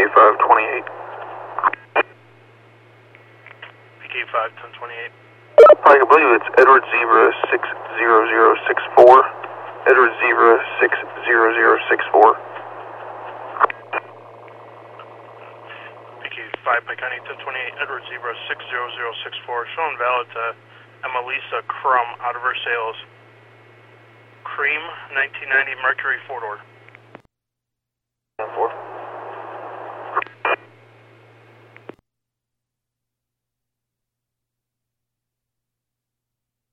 PK528. PK5 1028. I believe it's Edward Zebra 60064. Edward Zebra 60064. PK5 Pike County 1028, Edward Zebra 60064, showing valid to Emelisa Crum out of her sales. Cream 1990 Mercury 4-door.